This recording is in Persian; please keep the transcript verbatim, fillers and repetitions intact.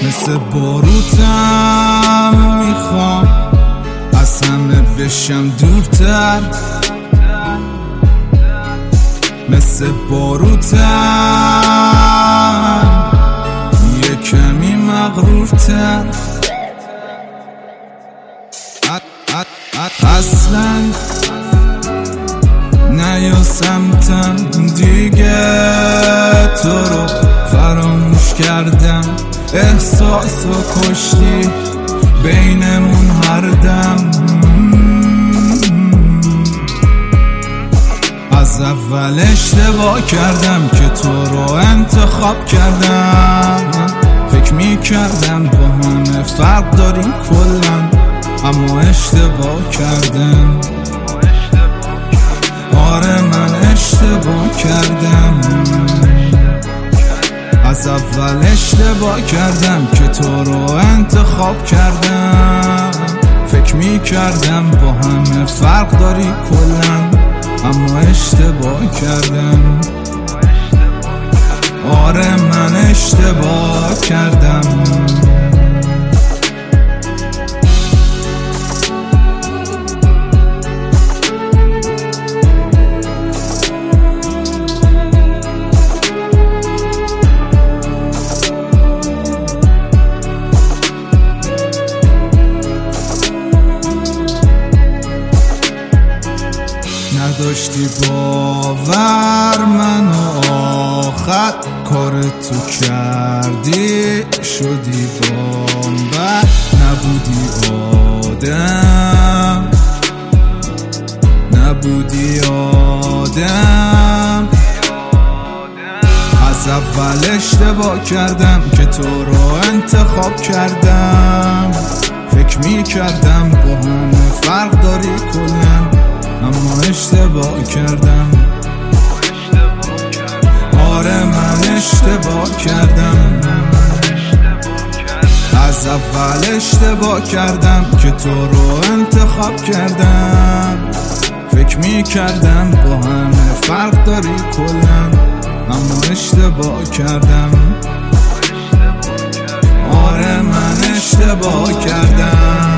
مثل باروتم میخوام از همه بشم دورتر، مثل باروتم یه کمی مغرورتر. اصلا نیا سمتم دیگه، تو رو فراموش کردم، احساس و کشتی بینمون هر دم. از اول اشتباه کردم که تو رو انتخاب کردم، فکر می کردم با همه فرق داریم کلن، اما اشتباه کردم. آره من اشتباه کردم، از اول اشتباه کردم که تو رو انتخاب کردم، فکر می کردم با همه فرق داری کلن، اما اشتباه کردم. آره من اشتباه کردم. نداشتی باور منو، آخر کار تو کردی، شدی بامبر، نبودی آدم، نبودی آدم. از اول اشتباه کردم که تو رو انتخاب کردم، فکر می کردم با همه فرق داری کلن، اما اشتباه کردم. آره من اشتباه کردم، از اول اشتباه کردم که تو رو انتخاب کردم، فکر می کردم با همه فرق داری کلن، اما اشتباه کردم. آره من اشتباه کردم.